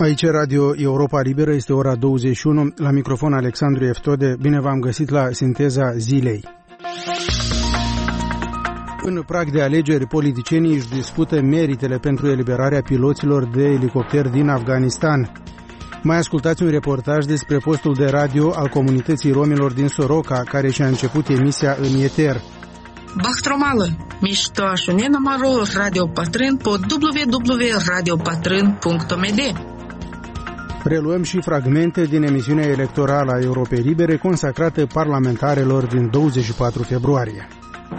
Aici Radio Europa Liberă, este ora 21, la microfon Alexandru Eftode. Bine v-am găsit la Sinteza Zilei. În prag de alegeri, politicienii își discută meritele pentru eliberarea piloților de elicopter din Afganistan. Mai ascultați un reportaj despre postul de radio al comunității romilor din Soroca, care și-a început emisia în eter. Бахтромалы, мечта Шунена Маролов Radio Patrân по www.radiopatrân.md. Preluăm și fragmente din emisiunea electorală a Europei Libere consacrată parlamentarelor din 24 februarie.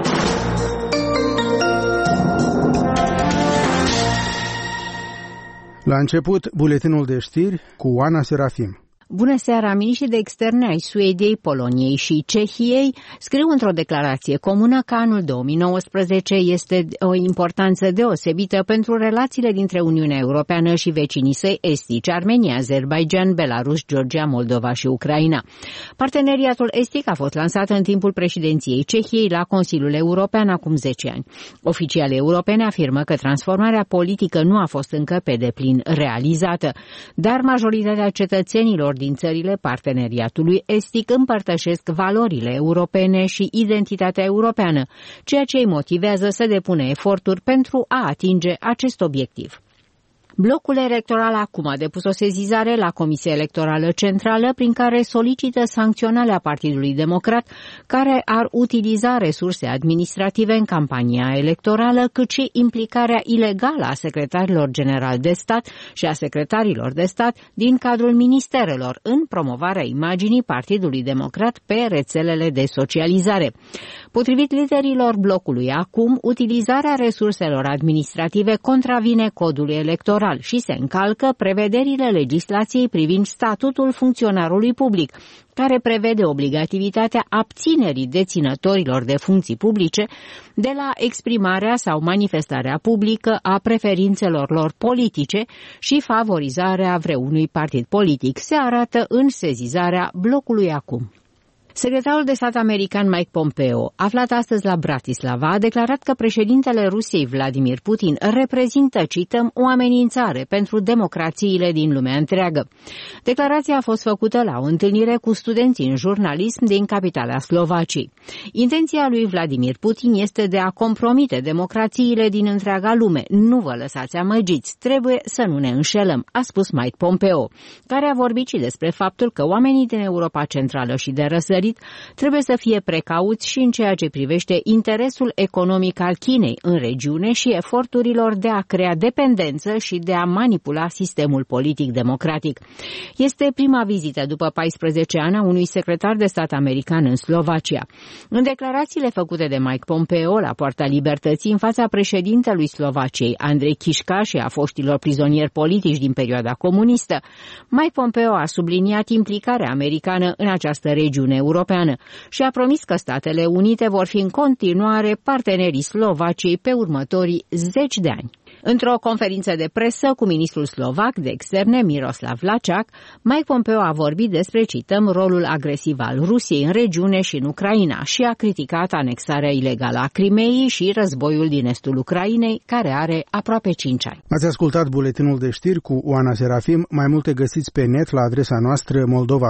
La început, buletinul de știri cu Oana Serafim. Bună seara, miniștrii de externe ai Suediei, Poloniei și Cehiei scriu într-o declarație comună că anul 2019 este o importanță deosebită pentru relațiile dintre Uniunea Europeană și vecinii săi estici, Armenia, Azerbaijan, Belarus, Georgia, Moldova și Ucraina. Parteneriatul estic a fost lansat în timpul președinției Cehiei la Consiliul European acum 10 ani. Oficiale europene afirmă că transformarea politică nu a fost încă pe deplin realizată, dar majoritatea cetățenilor din țările parteneriatului estic împărtășesc valorile europene și identitatea europeană, ceea ce îi motivează să depună eforturi pentru a atinge acest obiectiv. Blocul electoral acum a depus o sesizare la Comisia Electorală Centrală prin care solicită sancționarea Partidului Democrat care ar utiliza resurse administrative în campania electorală, cât și implicarea ilegală a secretarilor generali de stat și a secretarilor de stat din cadrul ministerelor în promovarea imaginii Partidului Democrat pe rețelele de socializare. Potrivit liderilor blocului acum, utilizarea resurselor administrative contravine codului electoral și se încalcă prevederile legislației privind statutul funcționarului public, care prevede obligativitatea abținerii deținătorilor de funcții publice de la exprimarea sau manifestarea publică a preferințelor lor politice și favorizarea vreunui partid politic, se arată în sesizarea blocului acum. Secretarul de stat american Mike Pompeo, aflat astăzi la Bratislava, a declarat că președintele Rusiei Vladimir Putin reprezintă, cităm, o amenințare pentru democrațiile din lumea întreagă. Declarația a fost făcută la o întâlnire cu studenții în jurnalism din capitala Slovaciei. Intenția lui Vladimir Putin este de a compromite democrațiile din întreaga lume. Nu vă lăsați amăgiți, trebuie să nu ne înșelăm, a spus Mike Pompeo, care a vorbit și despre faptul că oamenii din Europa Centrală și de răsărit trebuie să fie precauți și în ceea ce privește interesul economic al Chinei în regiune și eforturilor de a crea dependență și de a manipula sistemul politic democratic. Este prima vizită după 14 ani a unui secretar de stat american în Slovacia. În declarațiile făcute de Mike Pompeo la Poarta Libertății în fața președintelui Slovaciei, Andrei Kiska, și a foștilor prizonieri politici din perioada comunistă, Mike Pompeo a subliniat implicarea americană în această regiune europeană și a promis că Statele Unite vor fi în continuare partenerii Slovaciei pe următorii 10 de ani. Într-o conferință de presă cu ministrul slovac de externe Miroslav Lajčák, Mike Pompeo a vorbit despre, cităm, rolul agresiv al Rusiei în regiune și în Ucraina și a criticat anexarea ilegală a Crimeei și războiul din estul Ucrainei, care are aproape 5 ani. Ați ascultat buletinul de știri cu Oana Serafim. Mai multe găsiți pe net la adresa noastră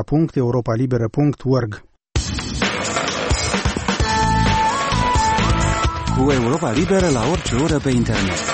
moldova.europalibera.org. Cu Europa Liberă la orice oră pe internet.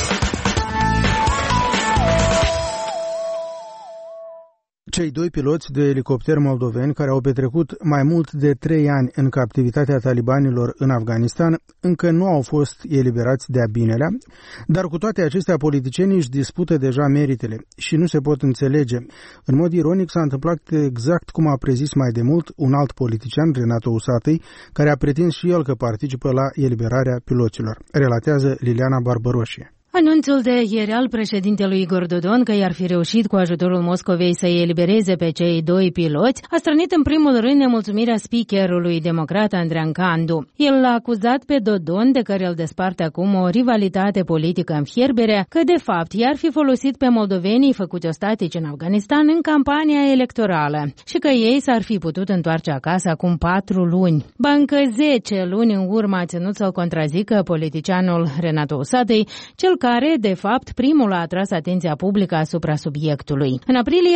Cei doi piloți de elicopter moldoveni care au petrecut mai mult de 3 ani în captivitatea talibanilor în Afganistan încă nu au fost eliberați de-a binelea, dar cu toate acestea politicienii își dispută deja meritele și nu se pot înțelege. În mod ironic s-a întâmplat exact cum a prezis mai de mult un alt politician, Renato Usatăi, care a pretins și el că participă la eliberarea piloților, relatează Liliana Barbăroșie. Anunțul de ieri al președintelui Igor Dodon că i-ar fi reușit cu ajutorul Moscovei să-i elibereze pe cei doi piloți a strânit în primul rând nemulțumirea speakerului democrat Andrean Candu. El l-a acuzat pe Dodon, de care îl desparte acum o rivalitate politică în fierbere, că de fapt i-ar fi folosit pe moldovenii făcuți ostatici în Afganistan în campania electorală și că ei s-ar fi putut întoarce acasă acum 4 luni. Ba încă 10 luni în urmă a ținut să-l contrazică politicianul Renato Usatăi, cel care, de fapt, primul a atras atenția publică asupra subiectului. În aprilie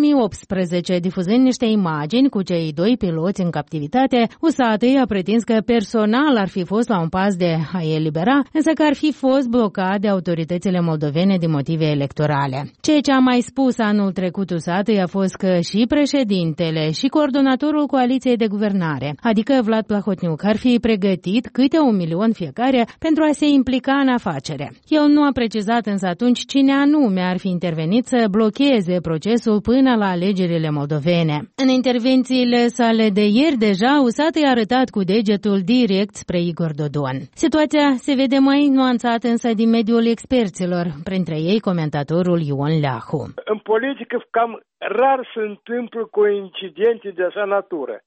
2018, difuzând niște imagini cu cei 2 piloți în captivitate, USAT-ul a pretins că personal ar fi fost la un pas de a elibera, însă că ar fi fost blocat de autoritățile moldovene din motive electorale. Ceea ce a mai spus anul trecut USAT-ul a fost că și președintele și coordonatorul coaliției de guvernare, adică Vlad Plahotniuc, ar fi pregătit câte 1 milion fiecare pentru a se implica în afacere. El nu a precizat însă atunci cine anume ar fi intervenit să blocheze procesul până la alegerile moldovene. În intervențiile sale de ieri deja, USAT-ul a arătat cu degetul direct spre Igor Dodon. Situația se vede mai nuanțată însă din mediul experților, printre ei comentatorul Ion Leahu. În politică cam rar se întâmplă coincidente de așa natură.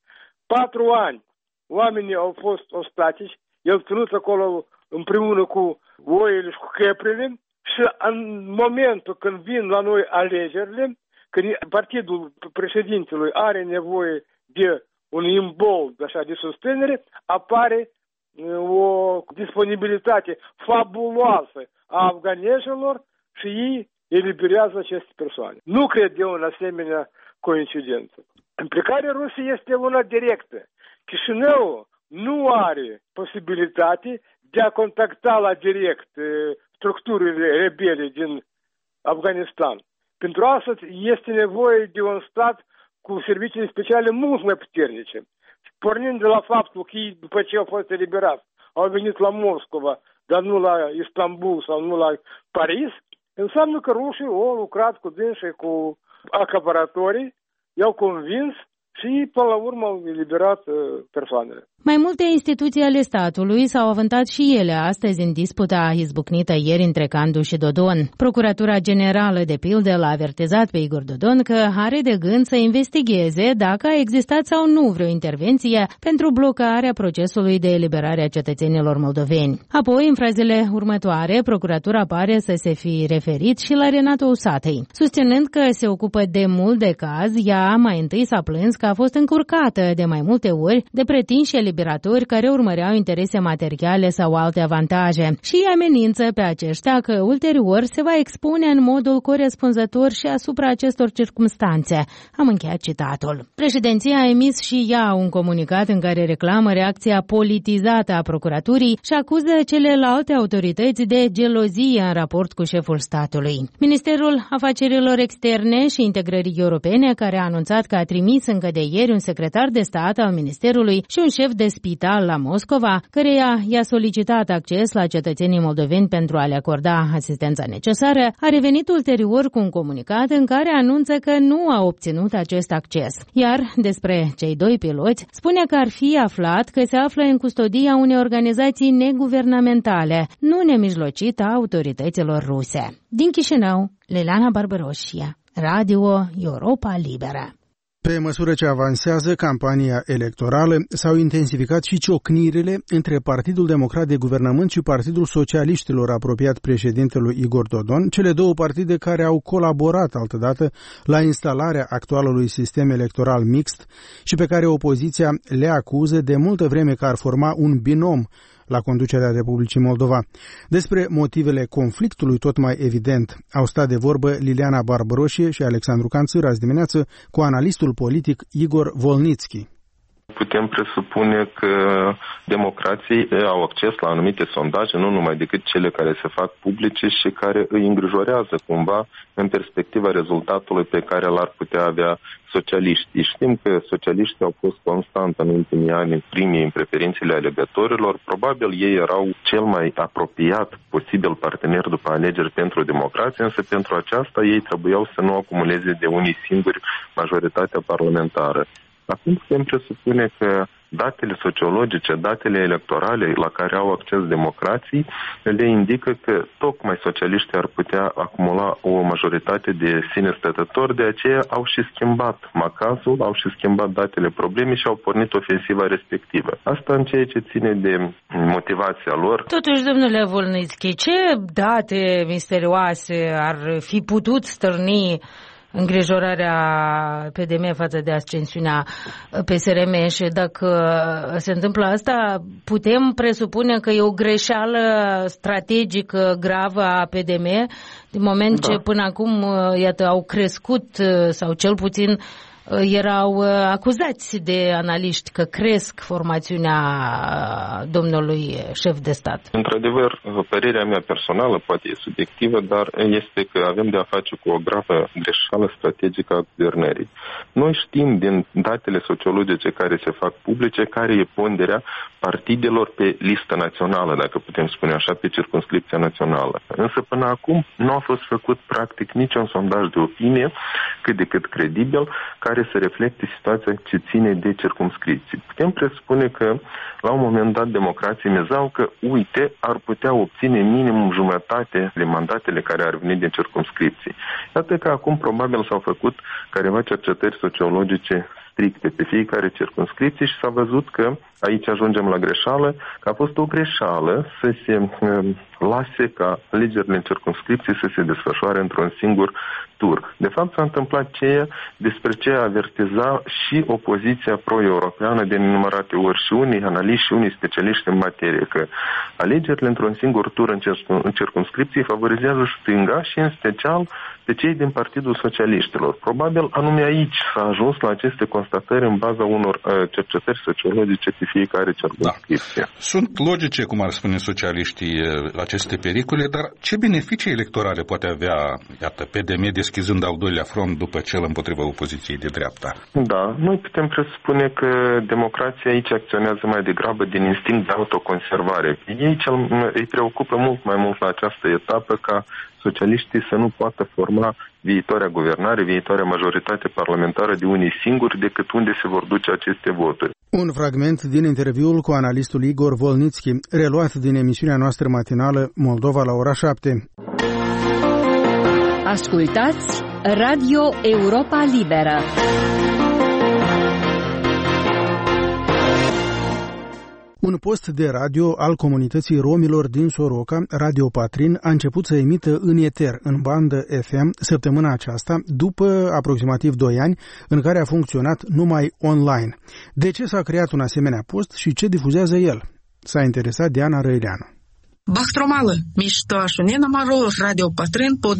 4 ani oamenii au fost ostatici, el ținut acolo împreună cu oile și cu căprele și în momentul când vin la noi alegerile, când partidul președintelui are nevoie de un imbold așa, de susținere, apare o disponibilitate fabuloasă a afganezilor și ei eliberează aceste persoane. Nu cred eu în asemenea coincidență. Implicarea Rusiei este una directă. Chișinăul nu are posibilitate de a contacta la direct structurile rebele din Afganistan. Pentru asta este nevoie de un stat cu servicii speciale mult mai puternice. Pornind de la faptul că ei, după ce au fost eliberați, au venit la Moscova, dar nu la Istanbul sau nu la Paris, înseamnă că rușii au lucrat cu dânsii, cu acaparatorii, i-au convins și, până la urmă, au eliberat persoanele. Mai multe instituții ale statului s-au avântat și ele astăzi în disputa izbucnită ieri între Candu și Dodon. Procuratura Generală, de pildă, l-a avertizat pe Igor Dodon că are de gând să investigheze dacă a existat sau nu vreo intervenție pentru blocarea procesului de eliberare a cetățenilor moldoveni. Apoi, în frazele următoare, procuratura pare să se fi referit și la Renato Usatăi. Susținând că se ocupă de mult de caz, ea mai întâi s-a plâns că a fost încurcată de mai multe ori de pretinși eliberatori care urmăreau interese materiale sau alte avantaje și amenință pe aceștia că ulterior se va expune în modul corespunzător și asupra acestor circumstanțe. Am încheiat citatul. Președinția a emis și ea un comunicat în care reclamă reacția politizată a procuraturii și acuză celelalte autorități de gelozie în raport cu șeful statului. Ministerul Afacerilor Externe și Integrării Europene, care a anunțat că a trimis încă de ieri un secretar de stat al Ministerului și un șef de spital la Moscova, căreia i-a solicitat acces la cetățenii moldoveni pentru a le acorda asistența necesară, a revenit ulterior cu un comunicat în care anunță că nu a obținut acest acces. Iar despre cei 2 piloți, spune că ar fi aflat că se află în custodia unei organizații neguvernamentale, nu nemijlocit a autorităților ruse. Din Chișinău, Liliana Barbaroșia, Radio Europa Liberă. Pe măsură ce avansează campania electorală, s-au intensificat și ciocnirile între Partidul Democrat de Guvernământ și Partidul Socialiștilor apropiat președintelui Igor Dodon, cele două partide care au colaborat altădată la instalarea actualului sistem electoral mixt și pe care opoziția le acuză de multă vreme că ar forma un binom la conducerea Republicii Moldova. Despre motivele conflictului tot mai evident au stat de vorbă Liliana Barbaroșie și Alexandru Canțâr azi dimineață cu analistul politic Igor Volnitski. Putem presupune că democrații au acces la anumite sondaje, nu numai decât cele care se fac publice și care îi îngrijorează cumva în perspectiva rezultatului pe care l-ar putea avea socialiștii. Știm că socialiștii au fost constant în ultimii ani primii în preferințele alegătorilor. Probabil ei erau cel mai apropiat posibil partener după alegeri pentru democrație, însă pentru aceasta ei trebuiau să nu acumuleze de unii singuri majoritatea parlamentară. Acum putem presupune că datele sociologice, datele electorale la care au acces democrații, le indică că tocmai socialiștii ar putea acumula o majoritate de sine stătători, de aceea au și schimbat macazul, au și schimbat datele problemei și au pornit ofensiva respectivă. Asta în ceea ce ține de motivația lor. Totuși, domnule Volnitski, ce date misterioase ar fi putut stârni îngrijorarea PDM față de ascensiunea PSRM și dacă se întâmplă asta, putem presupune că e o greșeală strategică gravă a PDM, din moment ce până acum, iată, au crescut sau cel puțin erau acuzați de analiști că cresc formațiunea domnului șef de stat. Într-adevăr, părerea mea personală poate e subiectivă, dar este că avem de a face cu o gravă greșeală strategică a guvernării. Noi știm din datele sociologice care se fac publice care e ponderea partidelor pe listă națională, dacă putem spune așa, pe circumscripția națională. Însă până acum nu a fost făcut practic niciun sondaj de opinie cât de cât credibil care să reflecte situația ce ține de circumscripții. Putem presupune că la un moment dat democrații mizau că, uite, ar putea obține minimum jumătate de mandatele care ar veni din circumscripții. Iată că acum probabil s-au făcut careva cercetări sociologice stricte pe fiecare circumscripție și s-a văzut că aici ajungem la greșeală, că a fost o greșeală să se lase ca alegerile în circumscripții să se desfășoare într-un singur tur. De fapt s-a întâmplat despre ce avertiza și opoziția pro-europeană de nenumărate ori și unii analiști și unii specialiști în materie, că alegerile într-un singur tur în circumscripții favorizează stânga și în special pe cei din Partidul Socialiștilor. Probabil anume aici s-a ajuns la aceste constatări în baza unor cercetări sociologice pe fiecare circumscripție. Da. Sunt logice, cum ar spune socialiștii, aceste pericole, dar ce beneficii electorale poate avea, iată, PDM deschizând al doilea front după cel împotriva opoziției de dreapta? Da, noi putem presupune că democrația aici acționează mai degrabă din instinct de autoconservare. Ei preocupă mult mai mult la această etapă ca socialiștii să nu poată forma viitoarea guvernare, viitoarea majoritate parlamentară de unii singuri decât unde se vor duce aceste voturi. Un fragment din interviul cu analistul Igor Volnitski, reluat din emisiunea noastră matinală Moldova la ora 7. Ascultați Radio Europa Liberă. Un post de radio al comunității romilor din Soroca, Radio Patrin, a început să emită în eter, în bandă FM, săptămâna aceasta, după aproximativ 2 ani, în care a funcționat numai online. De ce s-a creat un asemenea post și ce difuzează el? S-a interesat Diana Răileanu. Бахтромалы, мечта Шунена Маролов, Radio Patrin, по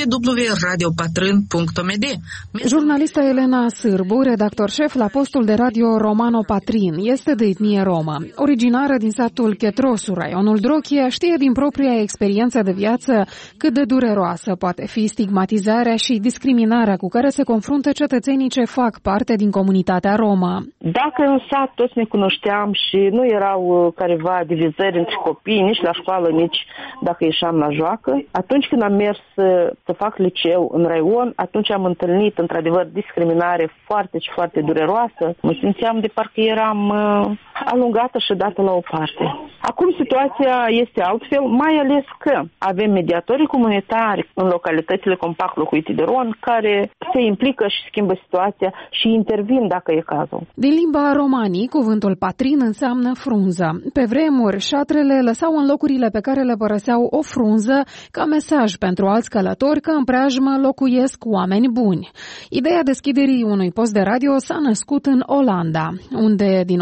www.radiopatrin.md. Jurnalista Elena Sârbu, redactor șef la postul de radio Romano Patrin, este de etnie romă. Originară din satul Chetrosu, raionul Drochia, știe din propria experiență de viață cât de dureroasă poate fi stigmatizarea și discriminarea cu care se confruntă cetățenii ce fac parte din comunitatea romă. Dacă în sat toți ne cunoșteam și nu erau careva divizări între copii, nici la școală, nici dacă ieșeam la joacă. Atunci când am mers să fac liceu în raion, atunci am întâlnit într-adevăr discriminare foarte și foarte dureroasă. Mă simțeam de parcă eram alungată și dată la o parte. Acum situația este altfel, mai ales că avem mediatorii comunitari în localitățile compact locuite de rom care se implică și schimbă situația și intervin dacă e cazul. Din limba romanii, cuvântul patrin înseamnă frunză. Pe vremuri, șatrele lăsau în locurile pe care le părăseau o frunză ca mesaj pentru alți călători că în preajmă locuiesc oameni buni. Ideea deschiderii unui post de radio s-a născut în Olanda, unde din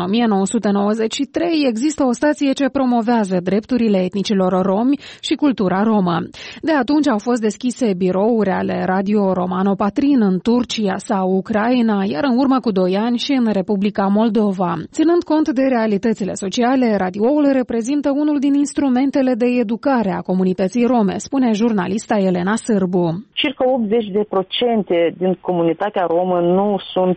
1993 există o stație ce promovează drepturile etnicilor romi și cultura romă. De atunci au fost deschise birouri ale Radio Romano Patrin în Turcia sau Ucraina, iar în urmă cu 2 ani și în Republica Moldova. Ținând cont de realitățile sociale, radioul reprezintă unul din instrumentele de educare a comunității rome, spune jurnalista Elena Sârbu. Circa 80% din comunitatea romă nu sunt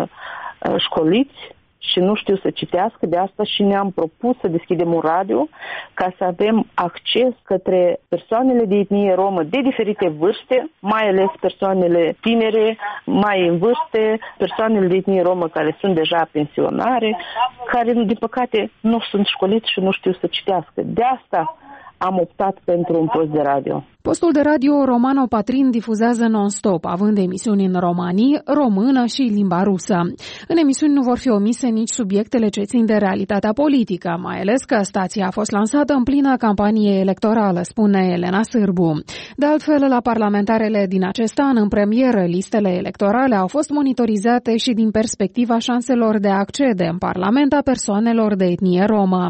școliți și nu știu să citească, de asta și ne-am propus să deschidem un radio ca să avem acces către persoanele de etnie romă de diferite vârste, mai ales persoanele tinere, mai în vârste, persoanele de etnie romă care sunt deja pensionare, care, din păcate, nu sunt școliți și nu știu să citească. De asta am optat pentru un post de radio. Postul de radio Romano Patrin difuzează non-stop, având emisiuni în romanii, română și limba rusă. În emisiuni nu vor fi omise nici subiectele ce țin de realitatea politică, mai ales că stația a fost lansată în plină campanie electorală, spune Elena Sârbu. De altfel, la parlamentarele din acest an, în premieră, listele electorale au fost monitorizate și din perspectiva șanselor de a accede în Parlament a persoanelor de etnie romă.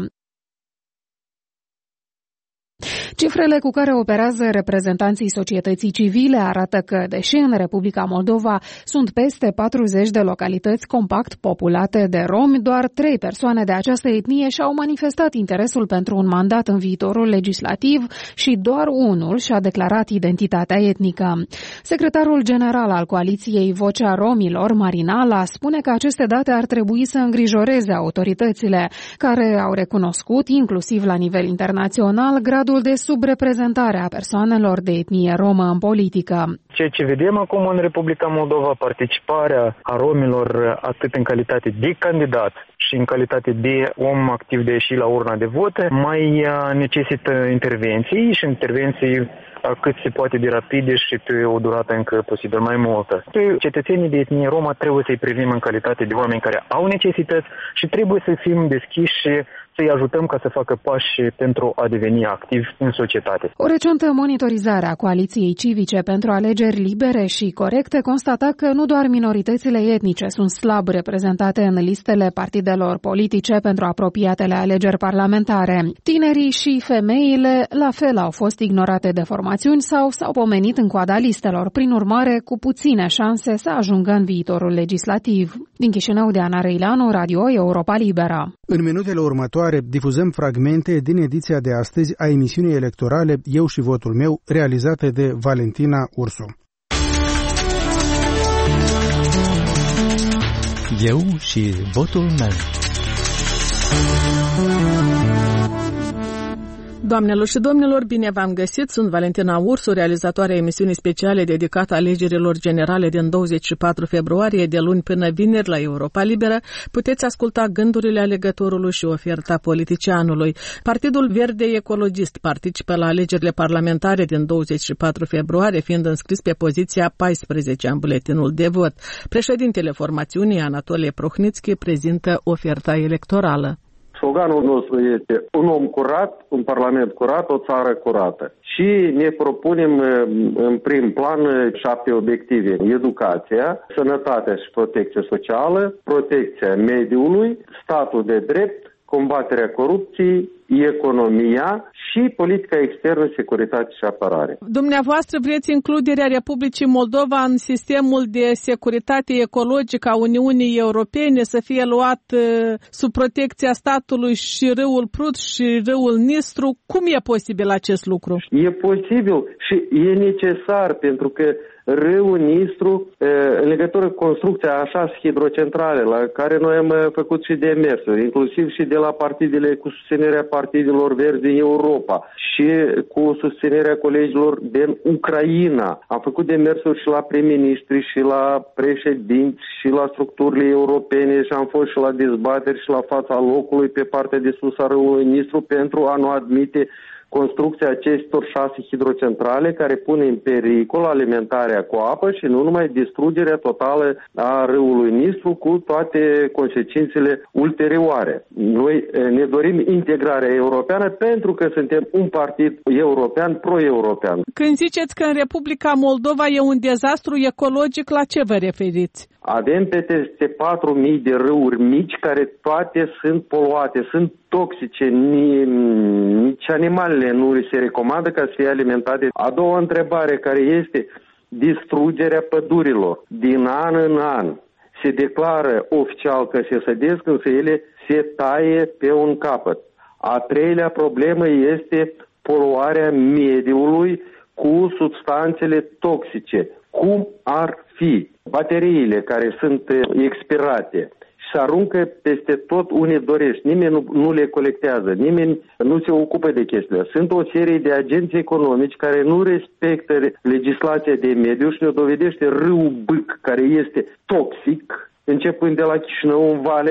Cifrele cu care operează reprezentanții societății civile arată că, deși în Republica Moldova sunt peste 40 de localități compact populate de romi, doar 3 persoane de această etnie și-au manifestat interesul pentru un mandat în viitorul legislativ și doar unul și-a declarat identitatea etnică. Secretarul general al coaliției Vocea Romilor, Marin Ala, spune că aceste date ar trebui să îngrijoreze autoritățile, care au recunoscut, inclusiv la nivel internațional, gradul de subreprezentare a persoanelor de etnie romă în politică. Ceea ce vedem acum în Republica Moldova, participarea a romilor atât în calitate de candidat și în calitate de om activ de a ieși la urna de vot, mai necesită intervenții și intervenții cât se poate de rapide și pe o durată încă posibil mai multă. Cetățenii de etnie romă trebuie să-i privim în calitate de oameni care au necesități și trebuie să fim deschiși și să-i ajutăm ca să facă pași pentru a deveni activi în societate. O recentă monitorizare a coaliției civice pentru alegeri libere și corecte constata că nu doar minoritățile etnice sunt slab reprezentate în listele partidelor politice pentru apropiatele alegeri parlamentare. Tinerii și femeile la fel au fost ignorate de formațiuni sau s-au pomenit în coada listelor, prin urmare cu puține șanse să ajungă în viitorul legislativ. Din Chișinău, Diana Răileanu, Radio Europa Liberă. În minutele următoare difuzăm fragmente din ediția de astăzi a emisiunii electorale Eu și votul meu, realizate de Valentina Ursu. Eu și votul meu. Doamnelor și domnilor, bine v-am găsit! Sunt Valentina Ursu, realizatoarea emisiunii speciale dedicată alegerilor generale din 24 februarie, de luni până vineri la Europa Liberă. Puteți asculta gândurile alegătorului și oferta politicianului. Partidul Verde Ecologist participă la alegerile parlamentare din 24 februarie, fiind înscris pe poziția 14 în buletinul de vot. Președintele formațiunii, Anatole Prohnitski, prezintă oferta electorală. Sloganul nostru este un om curat, un parlament curat, o țară curată. Și ne propunem în prim plan 7 obiective. Educația, sănătatea și protecția socială, protecția mediului, statul de drept, combaterea corupției, economia și politica externă, securitate și apărare. Dumneavoastră vreți includerea Republicii Moldova în sistemul de securitate ecologică a Uniunii Europene, să fie luat sub protecția statului și râul Prut și râul Nistru. Cum e posibil acest lucru? E posibil și e necesar, pentru că râul Nistru, în legătură cu construcția a 6 hidrocentrale, la care noi am făcut și demersuri, inclusiv și de la partidele, cu susținerea partidelor verzi din Europa și cu susținerea colegilor din Ucraina. Am făcut demersuri și la prim-ministri și la președinți și la structurile europene și am fost și la dezbateri și la fața locului pe partea de sus a râului Nistru pentru a nu admite construcția acestor 6 hidrocentrale care pune în pericol alimentarea cu apă și nu numai distrugerea totală a râului Nistru cu toate consecințele ulterioare. Noi ne dorim integrarea europeană pentru că suntem un partid european, pro-european. Când ziceți că în Republica Moldova e un dezastru ecologic, la ce vă referiți? Avem peste 4.000 de râuri mici care toate sunt poluate, sunt toxice, nici animalele nu se recomandă ca să fie alimentate. A doua întrebare care este distrugerea pădurilor. Din an în an se declară oficial că se sădesc, însă ele se taie pe un capăt. A treilea problemă este poluarea mediului cu substanțele toxice. Cum ar fi bateriile care sunt expirate și se aruncă peste tot unde dorești. Nimeni nu le colectează, nimeni nu se ocupă de chestiile. Sunt o serie de agenți economici care nu respectă legislația de mediu și ne dovedește râul Bâc, care este toxic, începând de la Chișinău în vale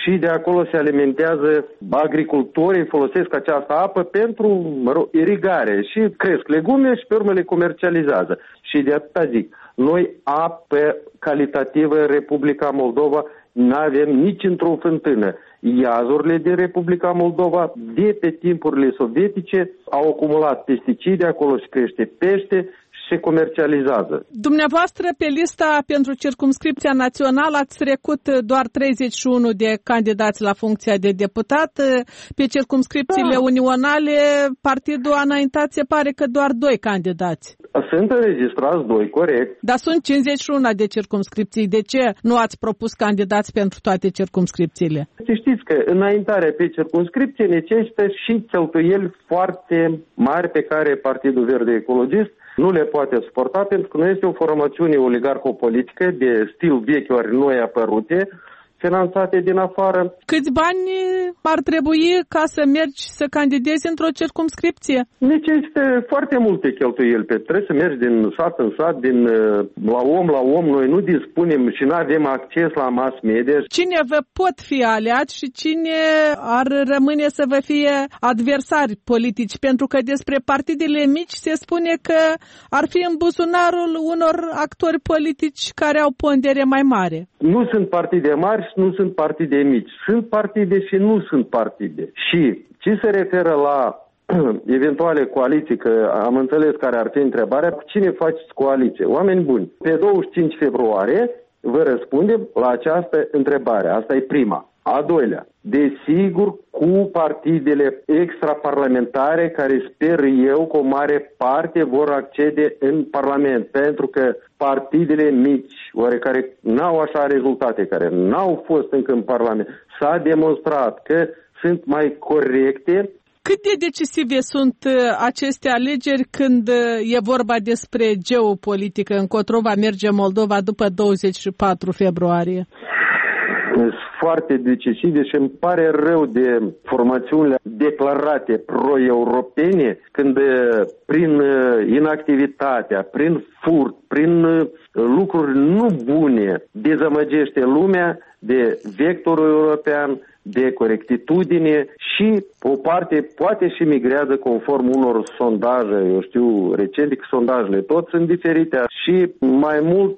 și de acolo se alimentează agricultorii, folosesc această apă pentru irigare și cresc legume și pe urmă le comercializează. Și de atâta zic, noi apă calitativă în Republica Moldova n-avem nici într-o fântână. Iazurile din Republica Moldova, de pe timpurile sovietice, au acumulat pesticide, acolo se crește pește și se comercializează. Dumneavoastră, pe lista pentru circumscripția națională, ați trecut doar 31 de candidați la funcția de deputat. Pe circumscripțiile unionale, partidul a înaintat, se pare că doar 2 candidați. Sunt înregistrați 2, corect. Dar sunt 51 de circumscripții. De ce nu ați propus candidați pentru toate circumscripțiile? Știți că înaintarea pe circumscripție necesită și cheltuieli foarte mari pe care Partidul Verde Ecologist nu le poate suporta, pentru că nu este o formațiune oligarco-politică de stil vechi ori noi apărute, finanțate din afară. Câți bani ar trebui ca să mergi să candidezi într-o circumscripție? Necesită foarte multe cheltuieli. Trebuie să mergi din sat în sat, din la om. Noi nu dispunem și nu avem acces la mass media. Cine vă pot fi aliați și cine ar rămâne să vă fie adversari politici? Pentru că despre partidele mici se spune că ar fi în buzunarul unor actori politici care au pondere mai mare. Nu sunt partide mari, nu sunt partide mici. Sunt partide și nu sunt partide. Și ce se referă la eventuale coaliții, că am înțeles care ar fi întrebarea, cu cine faceți coaliție? Oameni buni, pe 25 februarie vă răspundem la această întrebare. Asta e prima. A doilea, desigur cu partidele extraparlamentare care sper eu că o mare parte vor accede în Parlament, pentru că partidele mici, oarecare n-au așa rezultate, care n-au fost încă în Parlament, s-a demonstrat că sunt mai corecte. Cât de decisive sunt aceste alegeri când e vorba despre geopolitică, încotro va merge Moldova după 24 februarie? Sunt foarte decisive și îmi pare rău de formațiunile declarate pro-europene când prin inactivitatea, prin furt, prin lucruri nu bune dezamăgește lumea de vectorul european, de corectitudine și o parte poate și migrează conform unor sondaje, eu știu, recente că sondajele tot sunt diferite și mai mult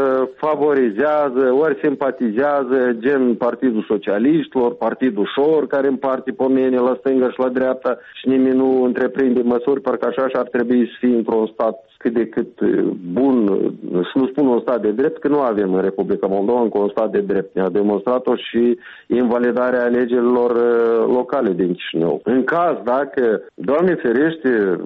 favorizează, ori simpatizează gen Partidul Socialiștilor, Partidul Șor, care împarte pomene la stânga și la dreapta și nimeni nu întreprinde măsuri, parcă așa și ar trebui să fie într-un stat cât de cât bun, să nu spun un stat de drept, că nu avem în Republica Moldova încă un stat de drept. Ne-a demonstrat-o și invalidarea alegerilor locale din Chișinău. În caz, dacă, Doamne ferește,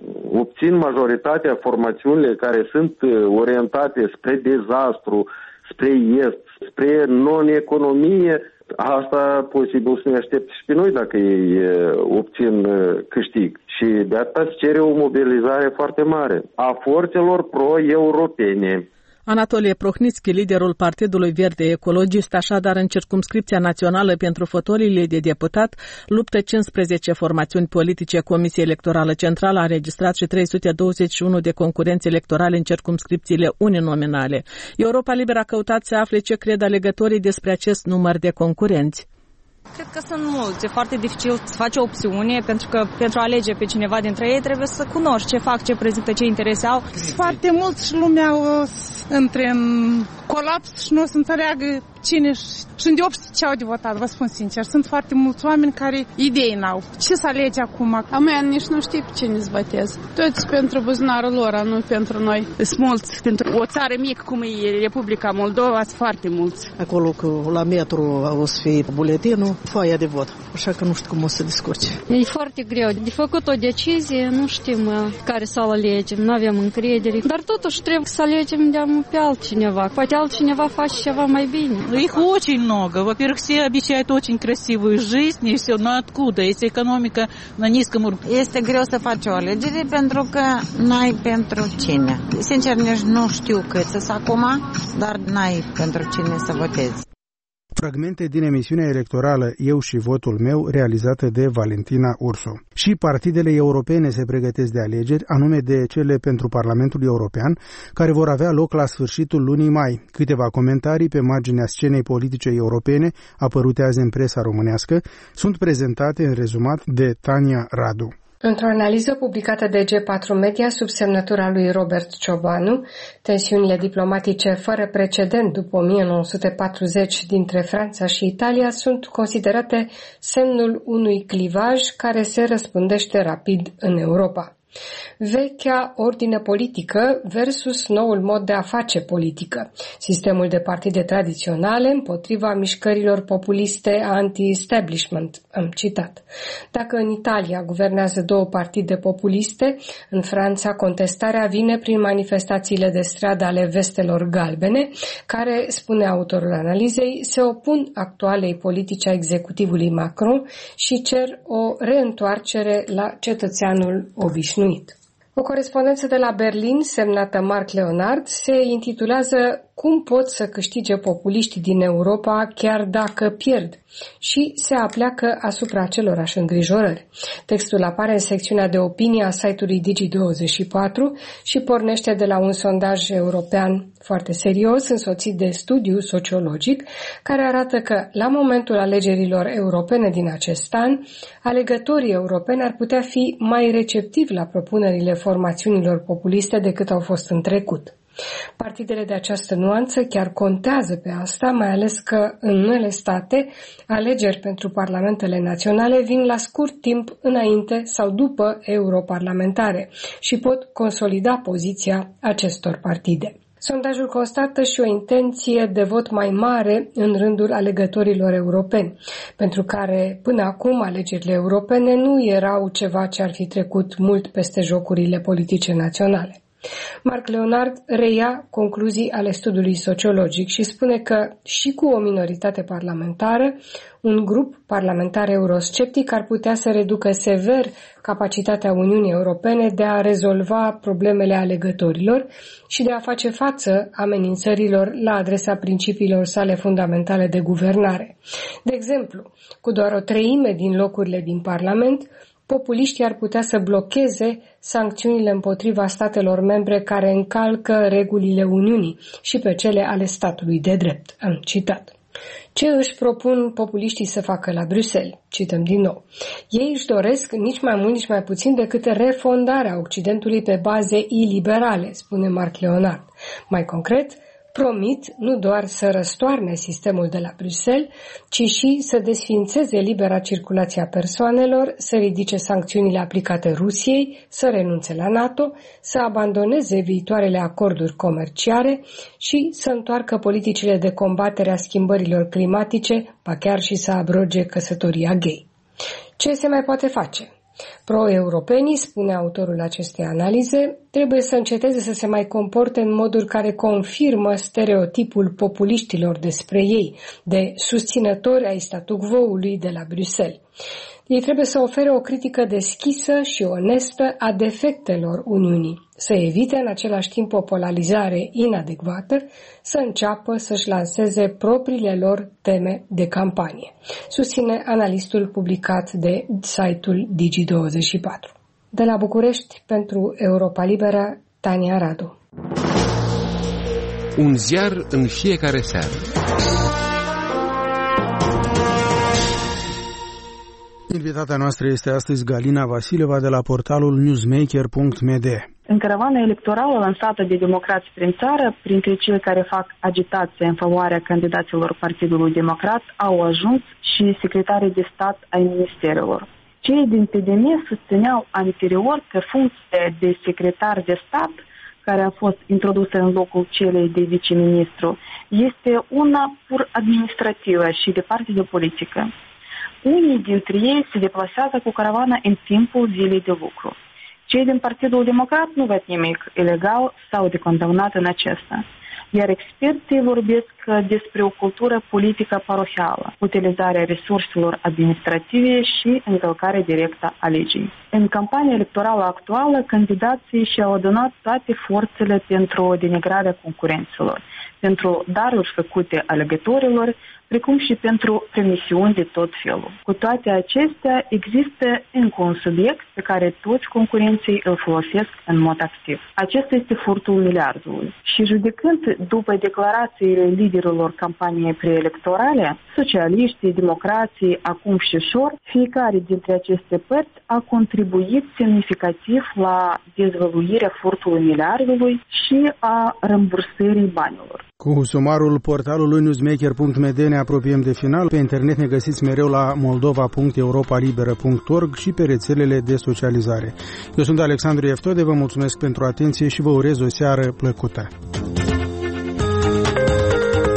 obțin majoritatea formațiunile care sunt orientate spre dezastru, spre est, spre non-economie, asta posibil să ne aștepte și pe noi dacă ei obțin câștig. Și de asta se cere o mobilizare foarte mare a forțelor pro-europene. Anatolie Prohnitski, liderul Partidului Verde Ecologist, așadar în circumscripția națională pentru fotoliile de deputat, luptă 15 formațiuni politice. Comisia Electorală Centrală a înregistrat și 321 de concurenți electorale în circumscripțiile uninominale. Europa Liberă a căutat să afle ce cred alegătorii despre acest număr de concurenți. Cred că sunt mulți. E foarte dificil să faci o opțiune, pentru că pentru a alege pe cineva dintre ei trebuie să cunoști ce fac, ce prezintă, ce interese au. Foarte mulți și lumea o intre în colaps și nu o să înțeleagă cine și îndeopște ce au de votat, vă spun sincer. Sunt foarte mulți oameni care idei n-au. Ce să alege acum? A mea nici nu știu pe cine îți votez. Toți pentru buzunarul lor, nu pentru noi. Sunt mulți. Pentru o țară mică cum e Republica Moldova, sunt foarte mulți. Acolo că la metru o să fie buletinul, foaia de vot. Așa că nu știu cum o să descurce. E foarte greu. De făcut o decizie, nu știm care să alegem, nu avem încredere. Dar totuși trebuie să alegem pe altcineva. Poate altcineva face ceva mai bine. Их очень много. Во-первых, все обещают очень красивую жизнь и все. Но откуда? Если экономика на низком уровне. Este greu să faci o alegere pentru că n-ai pentru cine. Sincer, nici nu știu cât să acum, dar n-ai pentru cine să votezi. Fragmente din emisiunea electorală Eu și votul meu, realizată de Valentina Ursu. Și partidele europene se pregătesc de alegeri, anume de cele pentru Parlamentul European, care vor avea loc la sfârșitul lunii mai. Câteva comentarii pe marginea scenei politice europene, apărute azi în presa românească, sunt prezentate în rezumat de Tania Radu. Într-o analiză publicată de G4 Media sub semnătura lui Robert Ciobanu, tensiunile diplomatice fără precedent după 1940 dintre Franța și Italia sunt considerate semnul unui clivaj care se răspândește rapid în Europa. Vechea ordine politică versus noul mod de a face politică. Sistemul de partide tradiționale împotriva mișcărilor populiste anti-establishment, am citat. Dacă în Italia guvernează două partide populiste, în Franța contestarea vine prin manifestațiile de stradă ale vestelor galbene, care, spune autorul analizei, se opun actualei politici a executivului Macron și cer o reîntoarcere la cetățeanul obișnuit. O corespondență de la Berlin, semnată Marc Leonard, se intitulează Cum pot să câștige populiștii din Europa chiar dacă pierd? Și se apleacă asupra acelorași îngrijorări. Textul apare în secțiunea de opinie a site-ului Digi24 și pornește de la un sondaj european foarte serios, însoțit de studiu sociologic, care arată că, la momentul alegerilor europene din acest an, alegătorii europeni ar putea fi mai receptivi la propunerile formațiunilor populiste decât au fost în trecut. Partidele de această nuanță chiar contează pe asta, mai ales că în unele state alegeri pentru parlamentele naționale vin la scurt timp înainte sau după europarlamentare și pot consolida poziția acestor partide. Sondajul constată și o intenție de vot mai mare în rândul alegătorilor europeni, pentru care până acum alegerile europene nu erau ceva ce ar fi trecut mult peste jocurile politice naționale. Marc Leonard reia concluzii ale studiului sociologic și spune că și cu o minoritate parlamentară, un grup parlamentar eurosceptic ar putea să reducă sever capacitatea Uniunii Europene de a rezolva problemele alegătorilor și de a face față amenințărilor la adresa principiilor sale fundamentale de guvernare. De exemplu, cu doar o treime din locurile din Parlament, populiștii ar putea să blocheze sancțiunile împotriva statelor membre care încalcă regulile Uniunii și pe cele ale statului de drept. Am citat. Ce își propun populiștii să facă la Bruxelles? Cităm din nou. Ei își doresc nici mai mult, nici mai puțin decât refondarea Occidentului pe baze iliberale, spune Marc Leonard. Mai concret, promit nu doar să răstoarne sistemul de la Bruxelles, ci și să desființeze libera circulație a persoanelor, să ridice sancțiunile aplicate Rusiei, să renunțe la NATO, să abandoneze viitoarele acorduri comerciale și să întoarcă politicile de combatere a schimbărilor climatice, ba chiar și să abroge căsătoria gay. Ce se mai poate face? Pro-europenii, spune autorul acestei analize, trebuie să înceteze să se mai comporte în moduri care confirmă stereotipul populiștilor despre ei, de susținători ai statu quo-ului de la Bruxelles. Ei trebuie să ofere o critică deschisă și onestă a defectelor Uniunii, să evite în același timp o polarizare inadecvată, să înceapă să-și lanseze propriile lor teme de campanie, susține analistul publicat de site-ul Digi24. De la București, pentru Europa Liberă, Tania Radu. Un ziar în fiecare seară. Invitata noastră este astăzi Galina Vasileva de la portalul newsmaker.md. În caravana electorală lansată de democrați prin țară, printre cei care fac agitație în favoarea candidaților Partidului Democrat, au ajuns și secretarii de stat ai ministerelor. Cei din PDM susțineau anterior că funcția de secretar de stat, care a fost introdusă în locul celei de viceministru, este una pur administrativă și de parte de politică. Unii dintre ei se deplasează cu caravana în timpul zilei de lucru. Cei din Partidul Democrat nu văd nimic ilegal sau de condamnat în acesta. iar experții vorbesc despre o cultură politică parohială, utilizarea resurselor administrative și încălcarea directă a legii. În campania electorală actuală, candidații și-au adunat toate forțele pentru denigrarea concurenților, pentru daruri făcute alegătorilor, precum și pentru promisiuni de tot felul. Cu toate acestea, există încă un subiect pe care toți concurenții îl folosesc în mod activ. Acesta este furtul miliardului. Și judecând după declarațiile liderilor campaniei preelectorale, socialiștii, democrații, acum și șor, fiecare dintre aceste părți a contribuit semnificativ la dezvăluirea furtului miliardului și a rambursării banilor. Cu sumarul portalului newsmaker.md ne apropiem de final. Pe internet ne găsiți mereu la moldova.europalibera.org și pe rețelele de socializare. Eu sunt Alexandru Eftode, vă mulțumesc pentru atenție și vă urez o seară plăcută.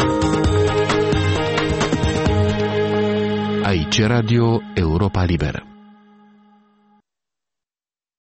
Aici Radio Europa Liberă.